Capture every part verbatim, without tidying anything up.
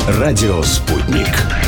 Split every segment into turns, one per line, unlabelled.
Радио «Спутник».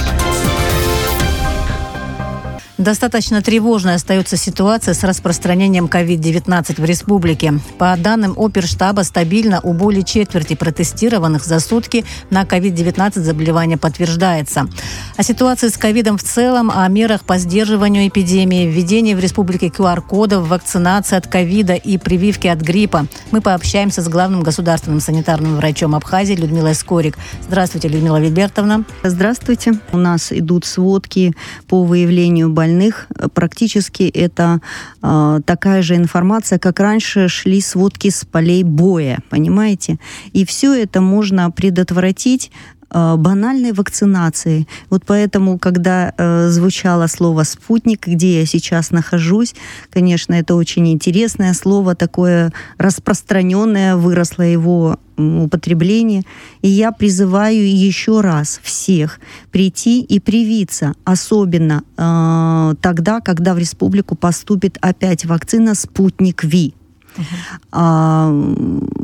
Достаточно тревожной остается ситуация с распространением ковид девятнадцать в республике. По данным Оперштаба, стабильно у более четверти протестированных за сутки на ковид девятнадцать заболевание подтверждается. О ситуации с ковидом в целом, о мерах по сдерживанию эпидемии, введении в республике ку ар кодов, вакцинации от ковида и прививки от гриппа мы пообщаемся с главным государственным санитарным врачом Абхазии Людмилой Скорик. Здравствуйте, Людмила Вильбертовна.
Здравствуйте. У нас идут сводки по выявлению больных. Практически это э, такая же информация, как раньше шли сводки с полей боя, понимаете? И все это можно предотвратить э, банальной вакцинацией. Вот поэтому, когда э, звучало слово «спутник», где я сейчас нахожусь, конечно, это очень интересное слово, такое распространенное, выросло его употребление. И я призываю еще раз всех прийти и привиться, особенно э, тогда, когда в республику поступит опять вакцина «Спутник Ви». Uh-huh. А,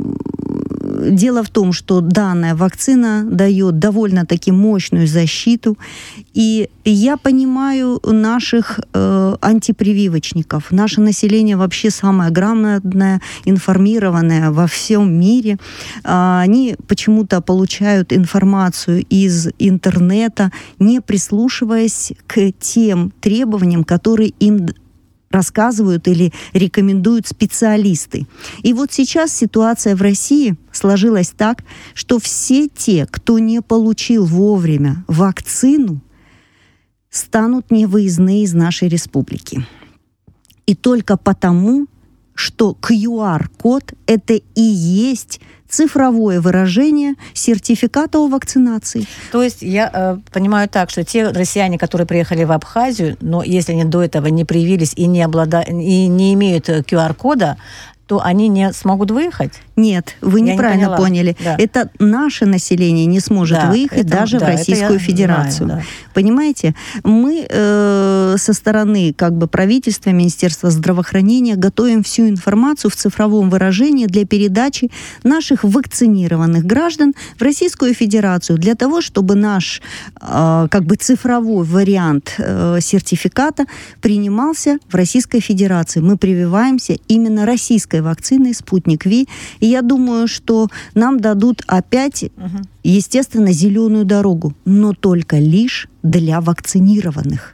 дело в том, что данная вакцина дает довольно-таки мощную защиту, и я понимаю наших э, антипрививочников. Наше население вообще самое грамотное, информированное во всем мире. Э, они почему-то получают информацию из интернета, не прислушиваясь к тем требованиям, которые им рассказывают или рекомендуют специалисты. И вот сейчас ситуация в России сложилась так, что все те, кто не получил вовремя вакцину, станут невыездные из нашей республики. И только потому, что ку ар код – это и есть цифровое выражение сертификата о вакцинации.
То есть я э, понимаю так, что те россияне, которые приехали в Абхазию, но если они до этого не привились и не, облада... и не имеют ку ар кода, то они не смогут выехать?
Нет, вы
Я
неправильно
не
поняли. Да. Это наше население не сможет да, выехать это, даже да, в Российскую Федерацию. Знаю, да. Понимаете? Мы э, со стороны как бы правительства, Министерства здравоохранения готовим всю информацию в цифровом выражении для передачи наших вакцинированных граждан в Российскую Федерацию для того, чтобы наш э, как бы цифровой вариант э, сертификата принимался в Российской Федерации. Мы прививаемся именно российской вакциной «Спутник Ви». И я думаю, что нам дадут опять, угу. естественно, зеленую дорогу, но только лишь для вакцинированных.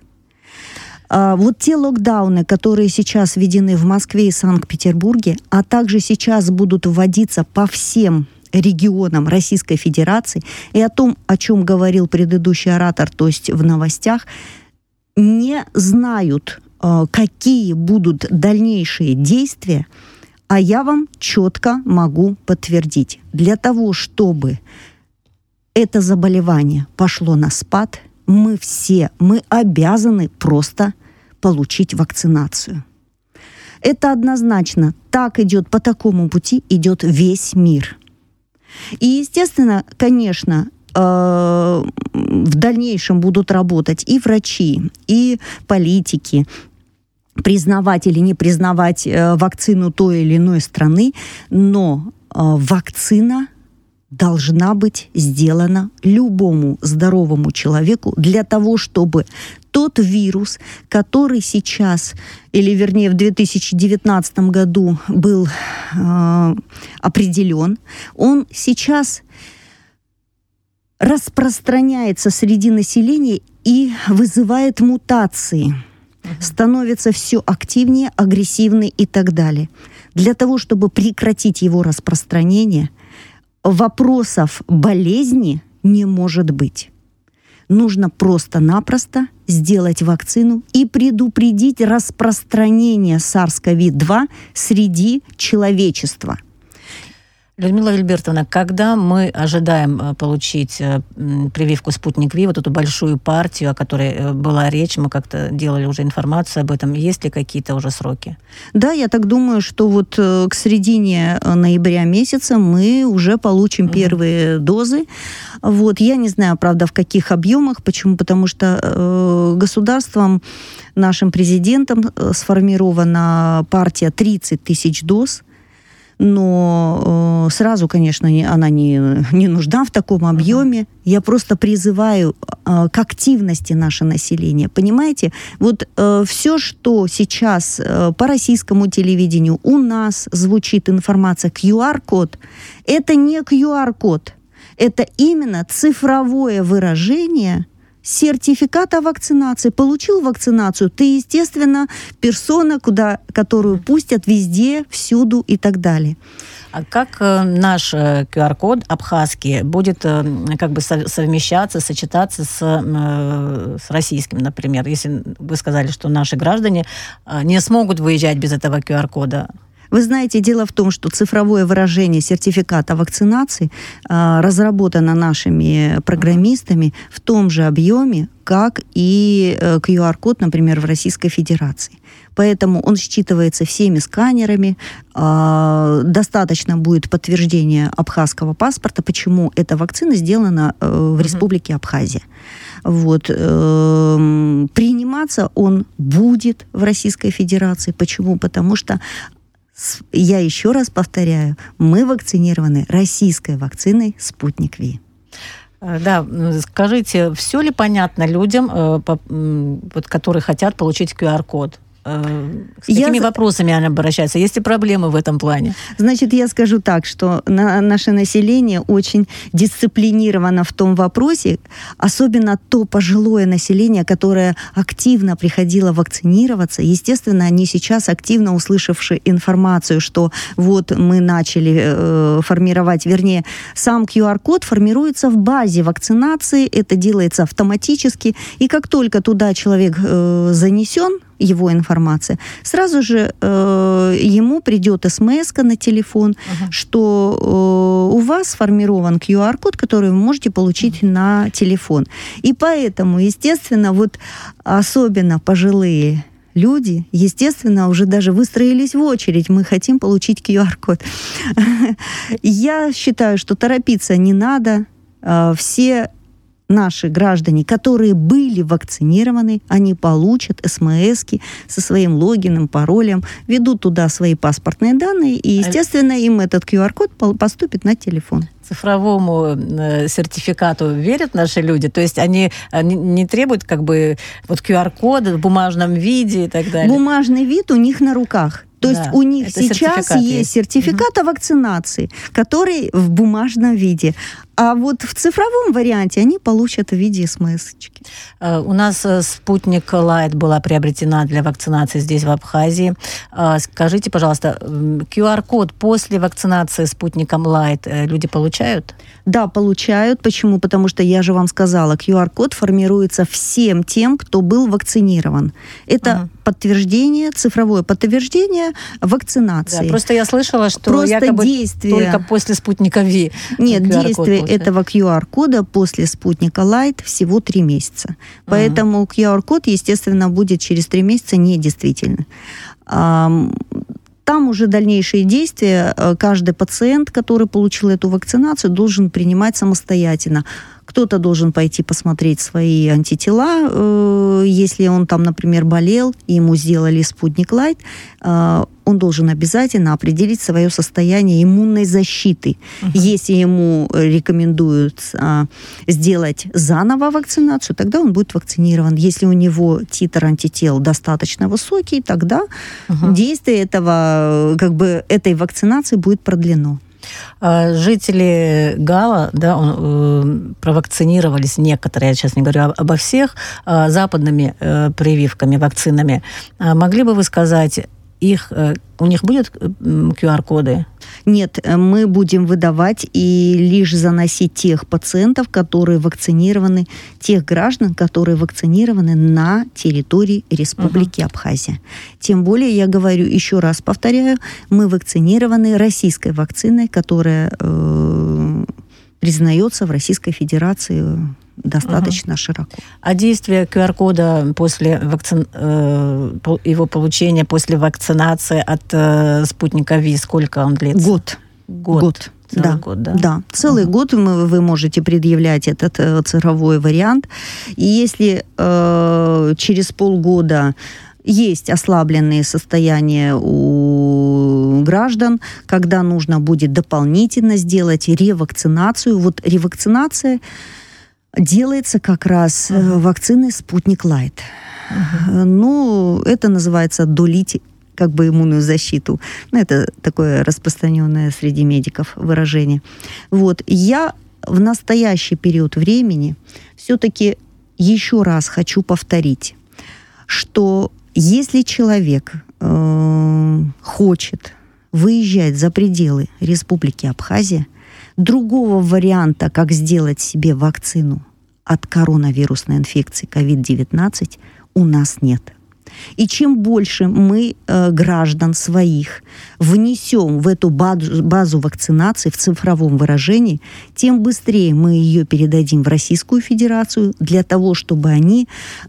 А вот те локдауны, которые сейчас введены в Москве и Санкт-Петербурге, а также сейчас будут вводиться по всем регионам Российской Федерации, и о том, о чем говорил предыдущий оратор, то есть в новостях, не знают, какие будут дальнейшие действия. А я вам четко могу подтвердить. Для того, чтобы это заболевание пошло на спад, мы все, мы обязаны просто получить вакцинацию. Это однозначно. Так идет, по такому пути идет весь мир. И, естественно, конечно, в дальнейшем будут работать и врачи, и политики, признавать или не признавать э, вакцину той или иной страны, но э, вакцина должна быть сделана любому здоровому человеку для того, чтобы тот вирус, который сейчас, или вернее в две тысячи девятнадцатом году был э, определен, он сейчас распространяется среди населения и вызывает мутации. Становится все активнее, агрессивнее и так далее. Для того, чтобы прекратить его распространение, вопросов болезни не может быть. Нужно просто-напросто сделать вакцину и предупредить распространение сарс ков два среди человечества.
Людмила Вильбертовна, когда мы ожидаем получить прививку «Спутник Ви», вот эту большую партию, о которой была речь, мы как-то делали уже информацию об этом, есть ли какие-то уже сроки?
Да, я так думаю, что вот к середине ноября месяца мы уже получим mm-hmm. первые дозы. Вот, я не знаю, правда, в каких объемах. Почему? Потому что э, государством, нашим президентом сформирована партия тридцать тысяч доз. но э, сразу, конечно, не, она не, не нужна в таком объеме. Uh-huh. Я просто призываю э, к активности наше население. Понимаете, вот э, все, что сейчас э, по российскому телевидению у нас звучит информация, ку ар-код, это не ку ар-код, это именно цифровое выражение сертификата вакцинации. Получил вакцинацию, ты, естественно, персона, куда, которую пустят везде, всюду и так далее.
А как наш ку ар-код абхазский будет как бы совмещаться, сочетаться с, с российским, например? Если вы сказали, что наши граждане не смогут выезжать без этого ку ар-кода.
Вы знаете, дело в том, что цифровое выражение сертификата вакцинации э, разработано нашими программистами в том же объеме, как и э, ку ар-код, например, в Российской Федерации. Поэтому он считывается всеми сканерами. Э, достаточно будет подтверждения абхазского паспорта, почему эта вакцина сделана э, в Республике Абхазия. Вот. Э, приниматься он будет в Российской Федерации. Почему? Потому что я еще раз повторяю, мы вакцинированы российской вакциной «Спутник Ви».
Да, скажите, все ли понятно людям, которые хотят получить ку ар-код? С какими я... вопросами они обращаются? Есть ли проблемы в этом плане?
Значит, я скажу так, что на, наше население очень дисциплинировано в том вопросе, особенно то пожилое население, которое активно приходило вакцинироваться. Естественно, они сейчас, активно услышавши информацию, что вот мы начали э, формировать, вернее, сам ку ар-код формируется в базе вакцинации, это делается автоматически, и как только туда человек э, занесен, его информация, сразу же э, ему придет смс-ка на телефон, uh-huh. что э, у вас сформирован ку ар-код, который вы можете получить uh-huh. на телефон. И поэтому, естественно, вот особенно пожилые люди, естественно, уже даже выстроились в очередь. Мы хотим получить ку ар-код. Я считаю, что торопиться не надо. Все наши граждане, которые были вакцинированы, они получат смс-ки со своим логином, паролем, ведут туда свои паспортные данные, и, естественно, им этот ку ар-код поступит на телефон.
Цифровому сертификату верят наши люди? То есть они, они не требуют как бы вот ку ар-код в бумажном виде и так далее?
Бумажный вид у них на руках. То да, есть у них сейчас есть, есть сертификат угу. о вакцинации, который в бумажном виде. А вот в цифровом варианте они получат в виде смс-очки.
У нас «Спутник Лайт» была приобретена для вакцинации здесь, в Абхазии. Скажите, пожалуйста, ку ар-код после вакцинации «Спутником Лайт» люди получают?
Да, получают. Почему? Потому что, я же вам сказала, ку ар-код формируется всем тем, кто был вакцинирован. Это uh-huh. подтверждение, цифровое подтверждение вакцинации.
Да, просто я слышала, что
просто
якобы
действие...
только после «Спутника Ви».
Нет, действие этого ку ар-кода после «Спутника Лайт» всего три месяца. Uh-huh. Поэтому ку ар-код, естественно, будет через три месяца недействителен. Там уже дальнейшие действия каждый пациент, который получил эту вакцинацию, должен принимать самостоятельно. Кто-то должен пойти посмотреть свои антитела, э, если он там, например, болел, и ему сделали «Спутник Лайт», э, он должен обязательно определить свое состояние иммунной защиты. Uh-huh. Если ему рекомендуют э, сделать заново вакцинацию, тогда он будет вакцинирован. Если у него титр антител достаточно высокий, тогда uh-huh. действие этого, как бы, этой вакцинации будет продлено.
Жители Гала, да, он, э, провакцинировались некоторые, я сейчас не говорю обо всех, э, западными э, прививками, вакцинами. Могли бы вы сказать, их, э, у них будут ку ар-коды?
Нет, мы будем выдавать и лишь заносить тех пациентов, которые вакцинированы, тех граждан, которые вакцинированы на территории Республики uh-huh. Абхазия. Тем более, я говорю, еще раз повторяю, мы вакцинированы российской вакциной, которая э, признается в Российской Федерации достаточно uh-huh. широко.
А действие ку ар-кода после вакци... э, его получения после вакцинации от э, «Спутника Ви», сколько он длится?
Год.
Год.
Год.
Целый
да.
год, да?
Да, целый uh-huh. год мы, вы можете предъявлять этот э, цифровой вариант. И если э, через полгода есть ослабленные состояния у граждан, когда нужно будет дополнительно сделать ревакцинацию. Вот ревакцинация делается как раз uh-huh. вакциной «Спутник Лайт». Uh-huh. Ну, это называется долить как бы иммунную защиту. Ну, это такое распространенное среди медиков выражение. Вот. Я в настоящий период времени все-таки еще раз хочу повторить, что если человек э, хочет выезжать за пределы Республики Абхазия, другого варианта, как сделать себе вакцину от коронавирусной инфекции ковид девятнадцать, у нас нет. И чем больше мы э, граждан своих внесем в эту базу, базу вакцинации в цифровом выражении, тем быстрее мы ее передадим в Российскую Федерацию для того, чтобы они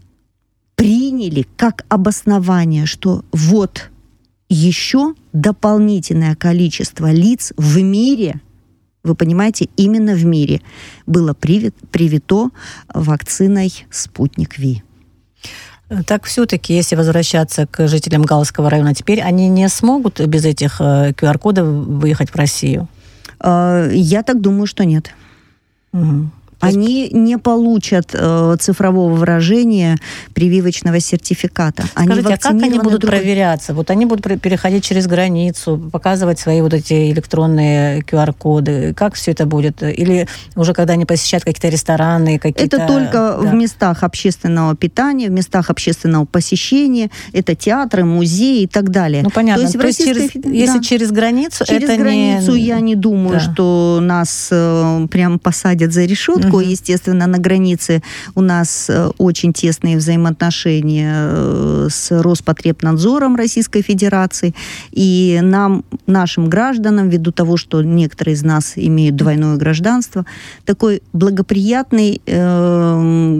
приняли как обоснование, что вот еще дополнительное количество лиц в мире, вы понимаете, именно в мире было привито вакциной «Спутник Ви».
Так все-таки, если возвращаться к жителям Галского района, теперь они не смогут без этих ку ар кодов выехать в Россию?
Я так думаю, что нет. Угу. Они не получат э, цифрового выражения прививочного сертификата. Они
Скажите, а как они будут друг... проверяться? Вот они будут переходить через границу, показывать свои вот эти электронные ку ар коды. Как все это будет? Или уже когда они посещают какие-то рестораны, какие-то...
Это только да. в местах общественного питания, в местах общественного посещения. Это театры, музеи и так далее.
Ну, понятно. То есть, То есть через, Фед... если да. через границу,
через
это
границу
не...
я не думаю, да. что нас э, прям посадят за решетку. Угу. Естественно, на границе у нас очень тесные взаимоотношения с Роспотребнадзором Российской Федерации. И нам, нашим гражданам, ввиду того, что некоторые из нас имеют двойное гражданство, такой благоприятный э,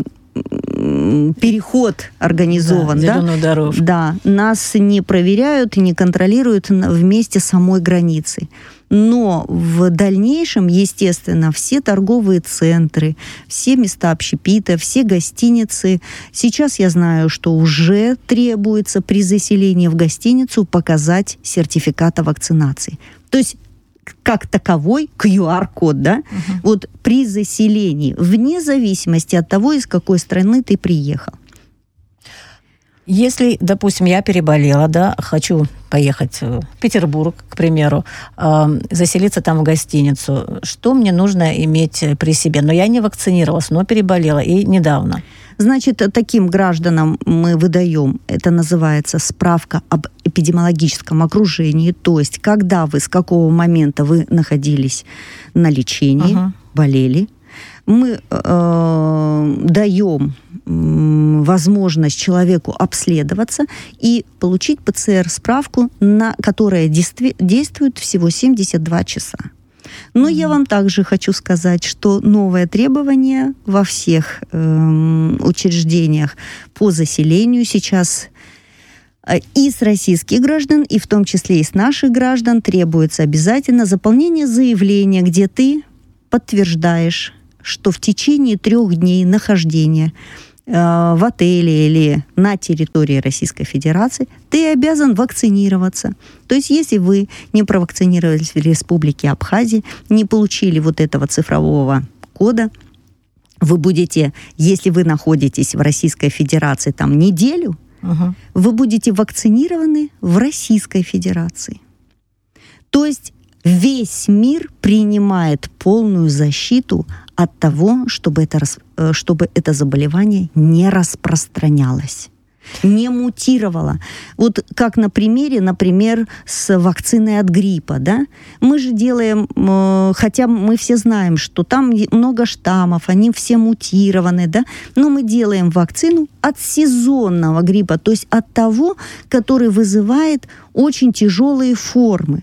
переход организован.
Да, зеленую
да?
дорожку.
Да, нас не проверяют и не контролируют вместе самой границы. Но в дальнейшем, естественно, все торговые центры, все места общепита, все гостиницы. Сейчас я знаю, что уже требуется при заселении в гостиницу показать сертификат о вакцинации. То есть как таковой ку ар код, да? Угу. Вот при заселении, вне зависимости от того, из какой страны ты приехал.
Если, допустим, я переболела, да, хочу поехать в Петербург, к примеру, э, заселиться там в гостиницу, что мне нужно иметь при себе? Но я не вакцинировалась, но переболела, и недавно.
Значит, таким гражданам мы выдаем, это называется справка об эпидемиологическом окружении, то есть когда вы, с какого момента вы находились на лечении, uh-huh. болели, мы э, даем э, возможность человеку обследоваться и получить пэ цэ эр-справку, на, которая действи- действует всего семьдесят два часа. Но mm-hmm. я вам также хочу сказать, что новое требование во всех э, учреждениях по заселению сейчас э, и с российских граждан, и в том числе и с наших граждан требуется обязательно заполнение заявления, где ты подтверждаешь, что в течение трех дней нахождения э, в отеле или на территории Российской Федерации ты обязан вакцинироваться. То есть, если вы не провакцинировались в Республике Абхазия, не получили вот этого цифрового кода, вы будете, если вы находитесь в Российской Федерации там неделю, uh-huh. вы будете вакцинированы в Российской Федерации. То есть, весь мир принимает полную защиту от того, чтобы это, чтобы это заболевание не распространялось, не мутировало. Вот как на примере, например, с вакциной от гриппа, да? Мы же делаем, хотя мы все знаем, что там много штаммов, они все мутированы, да? Но мы делаем вакцину от сезонного гриппа, то есть от того, который вызывает очень тяжелые формы.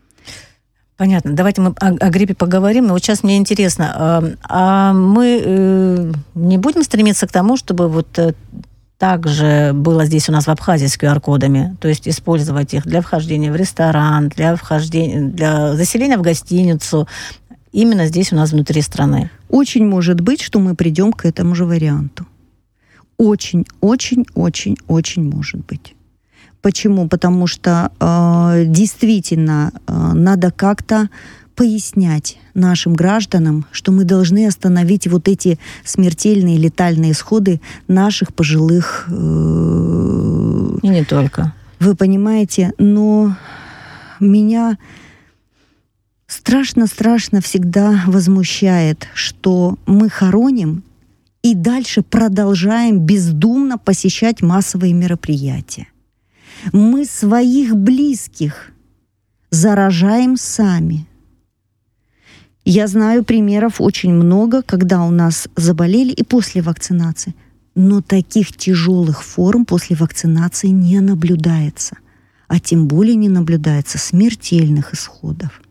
Понятно. Давайте мы о, о гриппе поговорим. Но вот сейчас мне интересно, а, а мы э, не будем стремиться к тому, чтобы вот э, так же было здесь у нас в Абхазии с ку ар кодами, то есть использовать их для вхождения в ресторан, для вхождения, для заселения в гостиницу, именно здесь у нас внутри страны?
Очень может быть, что мы придем к этому же варианту. Очень, очень, очень, очень может быть. Почему? Потому что э, действительно э, надо как-то пояснять нашим гражданам, что мы должны остановить вот эти смертельные летальные исходы наших пожилых... Э,
И не только.
Вы понимаете, но меня страшно-страшно всегда возмущает, что мы хороним и дальше продолжаем бездумно посещать массовые мероприятия. Мы своих близких заражаем сами. Я знаю примеров очень много, когда у нас заболели и после вакцинации. Но таких тяжелых форм после вакцинации не наблюдается. А тем более не наблюдается смертельных исходов.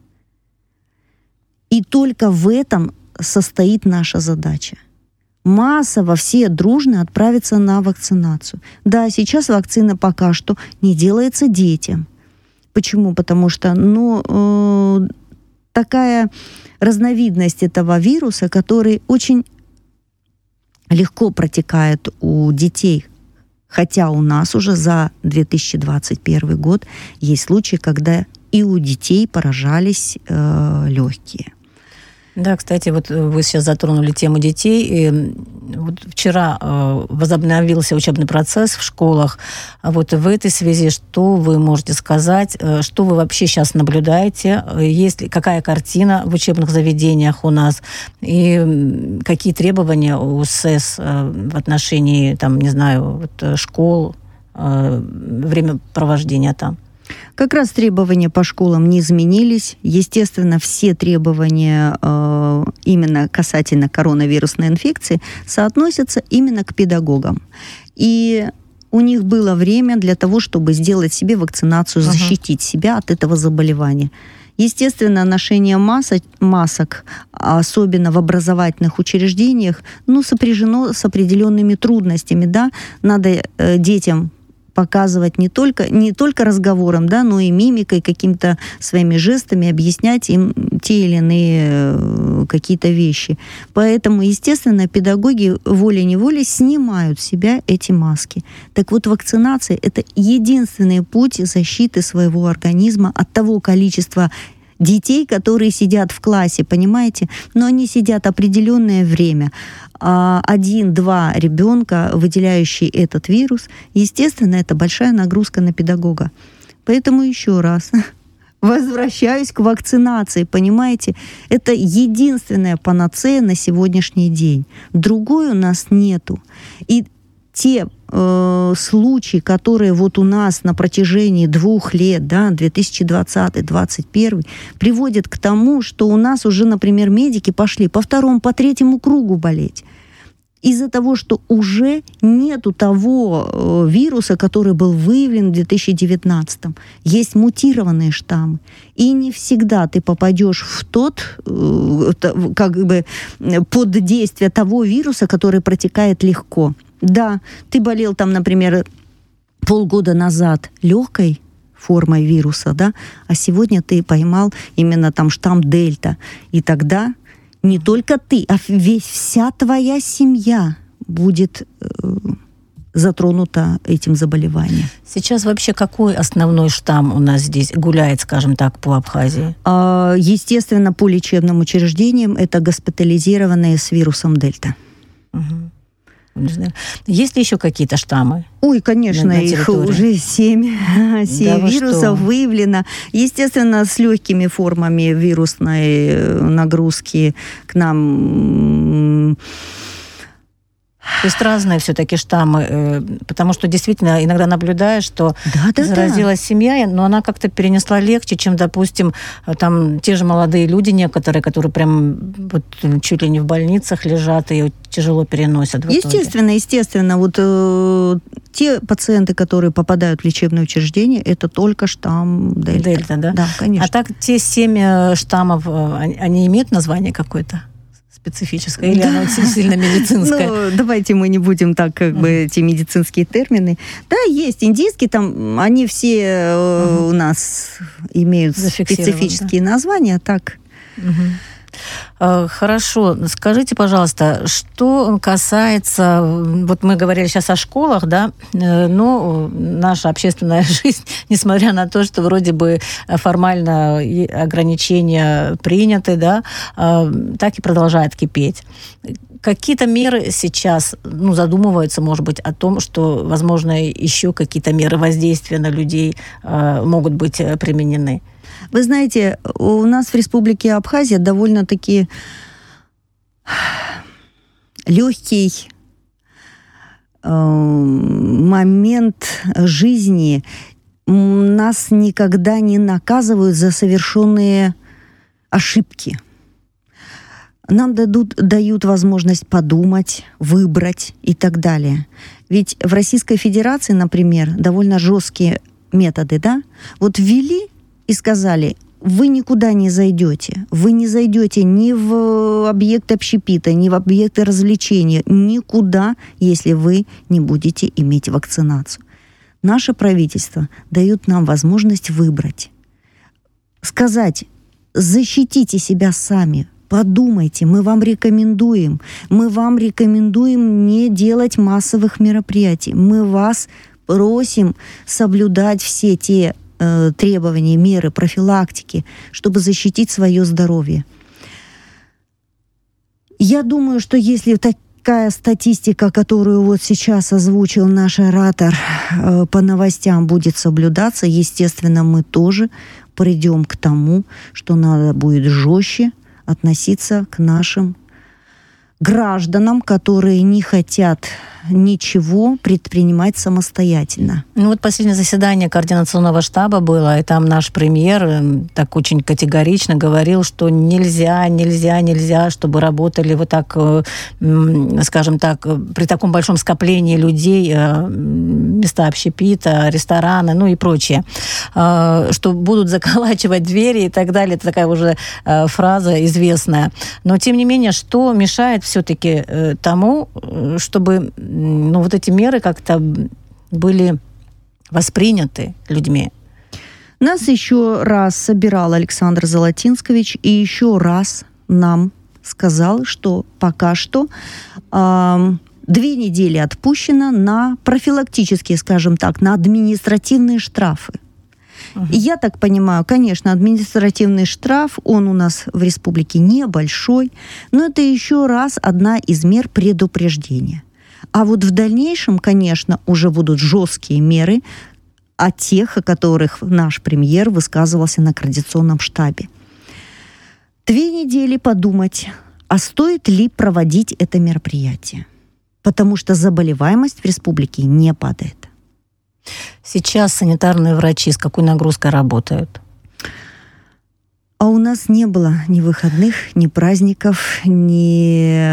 И только в этом состоит наша задача. Массово все дружно отправиться на вакцинацию. Да, сейчас вакцина пока что не делается детям. Почему? Потому что, ну, э, такая разновидность этого вируса, который очень легко протекает у детей. Хотя у нас уже за две тысячи двадцать первый год есть случаи, когда и у детей поражались э, легкие.
Да, кстати, вот вы сейчас затронули тему детей. И вот вчера э, возобновился учебный процесс в школах. А вот в этой связи что вы можете сказать? Э, что вы вообще сейчас наблюдаете? Есть ли, какая картина в учебных заведениях у нас? И какие требования у СЭС э, в отношении, там, не знаю, вот, школ, э, времяпровождения там?
Как раз требования по школам не изменились. Естественно, все требования э, именно касательно коронавирусной инфекции соотносятся именно к педагогам. И у них было время для того, чтобы сделать себе вакцинацию, uh-huh. защитить себя от этого заболевания. Естественно, ношение масок, масок, особенно в образовательных учреждениях, ну, сопряжено с определенными трудностями. Да? Надо э, детям показывать не только, не только разговором, да, но и мимикой, какими-то своими жестами, объяснять им те или иные какие-то вещи. Поэтому, естественно, педагоги волей-неволей снимают с себя эти маски. Так вот, вакцинация – это единственный путь защиты своего организма от того количества детей, которые сидят в классе, понимаете? Но они сидят определенное время. Один-два ребенка, выделяющие этот вирус, естественно, это большая нагрузка на педагога. Поэтому еще раз возвращаюсь к вакцинации, понимаете? Это единственная панацея на сегодняшний день. Другой у нас нету. И те э, случаи, которые вот у нас на протяжении двух лет, да, две тысячи двадцатый — двадцать первый, приводят к тому, что у нас уже, например, медики пошли по второму, по третьему кругу болеть. Из-за того, что уже нету того э, вируса, который был выявлен в две тысячи девятнадцатом. Есть мутированные штаммы. И не всегда ты попадешь в тот, э, как бы, под действие того вируса, который протекает легко. Да, ты болел там, например, полгода назад легкой формой вируса, да, а сегодня ты поймал именно там штамм дельта. И тогда не только ты, а весь, вся твоя семья будет э, затронута этим заболеванием.
Сейчас вообще какой основной штамм у нас здесь гуляет, скажем так, по Абхазии?
А, естественно, по лечебным учреждениям это госпитализированные с вирусом дельта.
Угу. Есть ли еще какие-то штаммы?
Ой, конечно, на, на их уже семь, семь да вирусов выявлено. Естественно, с легкими формами вирусной нагрузки к нам.
То есть разные все-таки штаммы, потому что действительно иногда наблюдаешь, что да, да, заразилась да. семья, но она как-то перенесла легче, чем, допустим, там те же молодые люди некоторые, которые прям вот чуть ли не в больницах лежат и тяжело переносят.
Естественно, естественно. Вот э, те пациенты, которые попадают в лечебное учреждение, это только штамм дельта.
Дельта, да?
Да, конечно.
А так те семь штаммов, они, они имеют название какое-то? Специфическое, или да. оно сильно медицинское?
Ну, давайте мы не будем так, как uh-huh. бы, эти медицинские термины. Да, есть индийские, там, они все uh-huh. у нас имеют специфические да. названия, так.
Uh-huh. Хорошо. Скажите, пожалуйста, что касается... Вот мы говорили сейчас о школах, да, но наша общественная жизнь, несмотря на то, что вроде бы формально ограничения приняты, да, так и продолжает кипеть. Какие-то меры сейчас, ну, задумываются, может быть, о том, что, возможно, еще какие-то меры воздействия на людей э, могут быть применены?
Вы знаете, у нас в Республике Абхазия довольно-таки легкий э, момент жизни. Нас никогда не наказывают за совершенные ошибки. Нам дадут, дают возможность подумать, выбрать и так далее. Ведь в Российской Федерации, например, довольно жесткие методы, да? Вот ввели и сказали, вы никуда не зайдете. Вы не зайдете ни в объект общепита, ни в объекты развлечения, никуда, если вы не будете иметь вакцинацию. Наше правительство дает нам возможность выбрать. Сказать, защитите себя сами. Подумайте, мы вам рекомендуем. Мы вам рекомендуем не делать массовых мероприятий. Мы вас просим соблюдать все те э, требования, меры профилактики, чтобы защитить свое здоровье. Я думаю, что если такая статистика, которую вот сейчас озвучил наш оратор, э, по новостям будет соблюдаться, естественно, мы тоже придем к тому, что надо будет жестче относиться к нашим гражданам, которые не хотят ничего предпринимать самостоятельно.
Ну вот последнее заседание координационного штаба было, и там наш премьер так очень категорично говорил, что нельзя, нельзя, нельзя, чтобы работали вот так, скажем так, при таком большом скоплении людей, места общепита, рестораны, ну и прочее, что будут заколачивать двери и так далее. Это такая уже фраза известная. Но тем не менее, что мешает все-таки тому, чтобы ну, вот эти меры как-то были восприняты людьми?
Нас еще раз собирал Александр Золотинскович и еще раз нам сказал, что пока что э, две недели отпущено на профилактические, скажем так, на административные штрафы. Uh-huh. И я так понимаю, конечно, административный штраф, он у нас в республике небольшой, но это еще раз одна из мер предупреждения. А вот в дальнейшем, конечно, уже будут жесткие меры о тех, о которых наш премьер высказывался на координационном штабе. Две недели подумать, а стоит ли проводить это мероприятие? Потому что заболеваемость в республике не падает.
Сейчас санитарные врачи с какой нагрузкой работают?
А у нас не было ни выходных, ни праздников, ни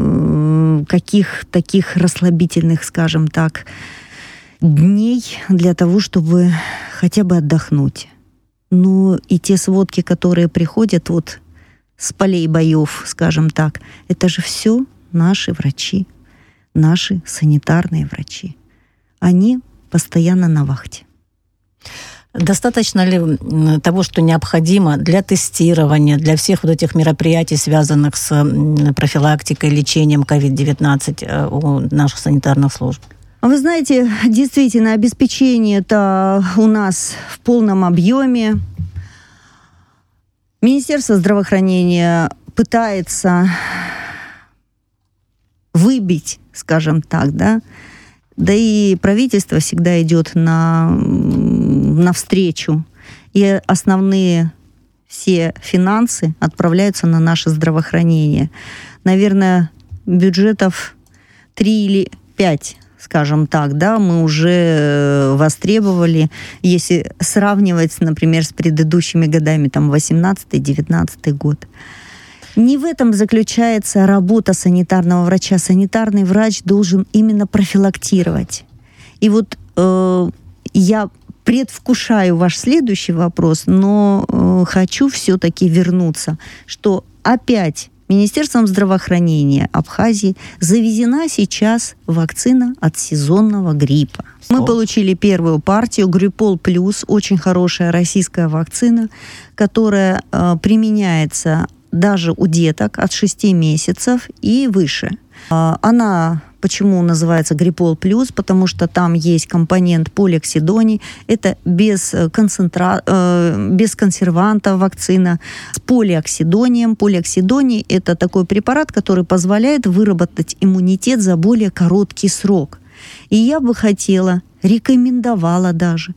каких таких расслабительных, скажем так, дней для того, чтобы хотя бы отдохнуть. Ну и те сводки, которые приходят вот с полей боев, скажем так, это же все наши врачи, наши санитарные врачи. Они постоянно на вахте.
Достаточно ли того, что необходимо для тестирования, для всех вот этих мероприятий, связанных с профилактикой, лечением ковид девятнадцать у наших санитарных служб?
Вы знаете, действительно, обеспечение-то у нас в полном объеме. Министерство здравоохранения пытается выбить, скажем так, да, да и правительство всегда идет на, навстречу. И основные все финансы отправляются на наше здравоохранение. Наверное, бюджетов три или пять, скажем так, да, мы уже востребовали, если сравнивать, например, с предыдущими годами, там, восемнадцатый-девятнадцатый год. Не в этом заключается работа санитарного врача. Санитарный врач должен именно профилактировать. И вот э, я предвкушаю ваш следующий вопрос, но э, хочу все-таки вернуться, что опять Министерством здравоохранения Абхазии завезена сейчас вакцина от сезонного гриппа. Что? Мы получили первую партию Гриппол Плюс, очень хорошая российская вакцина, которая э, применяется даже у деток от шести месяцев и выше. Она почему называется Гриппол плюс? Потому что там есть компонент полиоксидоний. Это без, концентра... без консерванта вакцина с полиоксидонием. Полиоксидоний – это такой препарат, который позволяет выработать иммунитет за более короткий срок. И я бы хотела, рекомендовала даже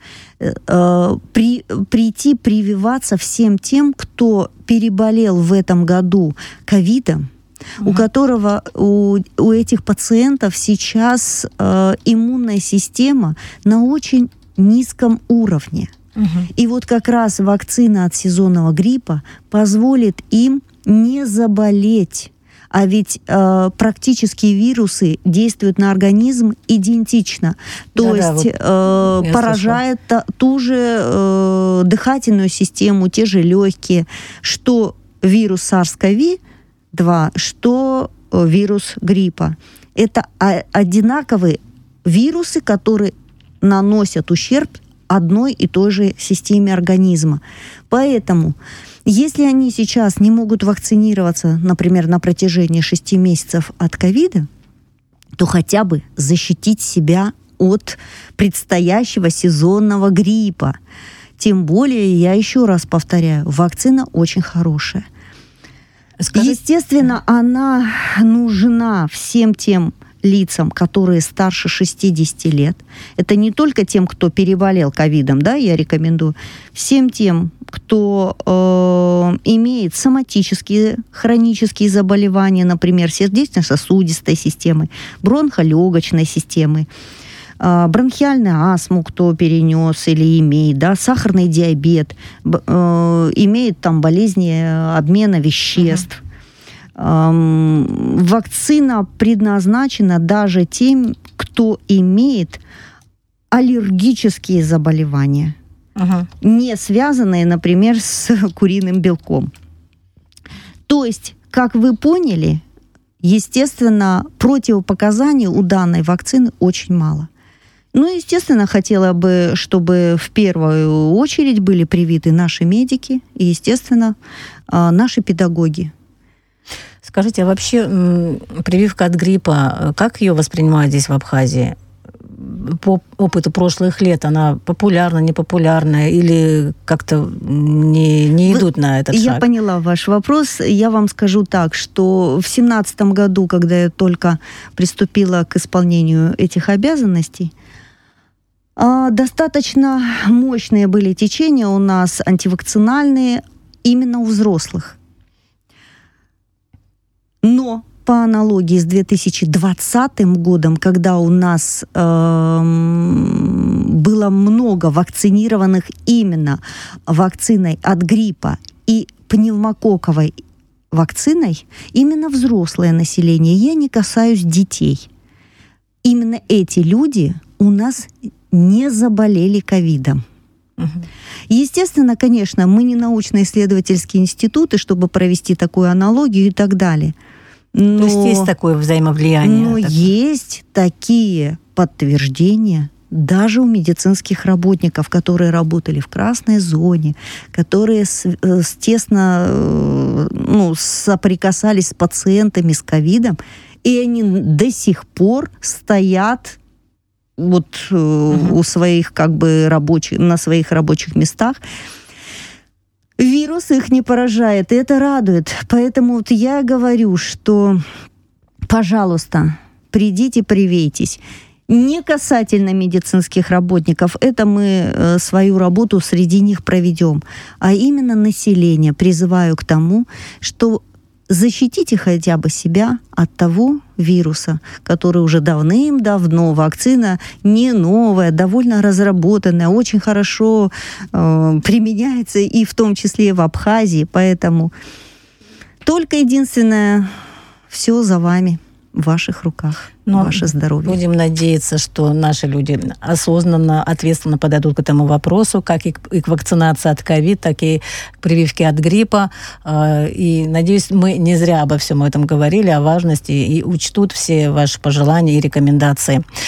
э, при, прийти прививаться всем тем, кто переболел в этом году ковидом, угу. у которого, у, у этих пациентов сейчас э, иммунная система на очень низком уровне. Угу. И вот как раз вакцина от сезонного гриппа позволит им не заболеть. А ведь э, практически вирусы действуют на организм идентично. То да, есть да, вот э, поражает та, ту же э, дыхательную систему, те же легкие, что вирус SARS-ков два, что э, вирус гриппа. Это а, одинаковые вирусы, которые наносят ущерб одной и той же системе организма. Поэтому если они сейчас не могут вакцинироваться, например, на протяжении шести месяцев от ковида, то хотя бы защитить себя от предстоящего сезонного гриппа. Тем более, я еще раз повторяю, вакцина очень хорошая. Скажите... Естественно, она нужна всем тем лицам, которые старше шестидесяти лет. Это не только тем, кто переболел ковидом, да, я рекомендую, всем тем, кто э, имеет соматические хронические заболевания, например, сердечно-сосудистой системы, бронхолегочной системы, э, бронхиальную астму, кто перенес или имеет, да, сахарный диабет, э, имеет там болезни обмена веществ. Вакцина предназначена даже тем, кто имеет аллергические заболевания, uh-huh. не связанные, например, с куриным белком. То есть, как вы поняли, естественно, противопоказаний у данной вакцины очень мало. Ну, естественно, хотела бы, чтобы в первую очередь были привиты наши медики и, естественно, наши педагоги.
Скажите, а вообще прививка от гриппа, как ее воспринимают здесь в Абхазии? По опыту прошлых лет она популярна, непопулярна или как-то не, не идут Вы, на этот шаг?
Я поняла ваш вопрос. Я вам скажу так, что в семнадцатом году, когда я только приступила к исполнению этих обязанностей, достаточно мощные были течения у нас антивакцинальные именно у взрослых. Но по аналогии с две тысячи двадцатым годом, когда у нас э, было много вакцинированных именно вакциной от гриппа и пневмококковой вакциной, именно взрослое население, я не касаюсь детей. Именно эти люди у нас не заболели ковидом. Угу. Естественно, конечно, мы не научно-исследовательские институты, чтобы провести такую аналогию и так далее. Но,
То есть есть такое взаимовлияние?
Но
такое. Есть
такие подтверждения даже у медицинских работников, которые работали в красной зоне, которые с, с тесно ну, соприкасались с пациентами с ковидом, и они до сих пор стоят вот uh-huh. у своих как бы рабочих, на своих рабочих местах. Вирус их не поражает, и это радует. Поэтому вот я говорю, что, пожалуйста, придите, привейтесь. Не касательно медицинских работников, это мы э, свою работу среди них проведем, а именно население. Призываю к тому, что защитите хотя бы себя от того вируса, который уже давным-давно, вакцина не новая, довольно разработанная, очень хорошо э, применяется и в том числе в Абхазии. Поэтому только единственное, все за вами, в ваших руках. Но ваше здоровье.
Будем надеяться, что наши люди осознанно, ответственно подойдут к этому вопросу, как и к, и к вакцинации от ковид, так и к прививке от гриппа. И, надеюсь, мы не зря обо всем этом говорили, о важности, и учтут все ваши пожелания и рекомендации.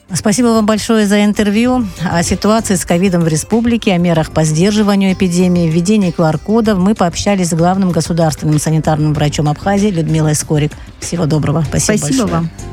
Спасибо вам большое за интервью. О ситуации с ковидом в республике, о мерах по сдерживанию эпидемии, введении ку ар-кодов мы пообщались с главным государственным санитарным врачом Абхазии Людмилой Скорик. Всего доброго. Спасибо,
Спасибо
большое.
вам.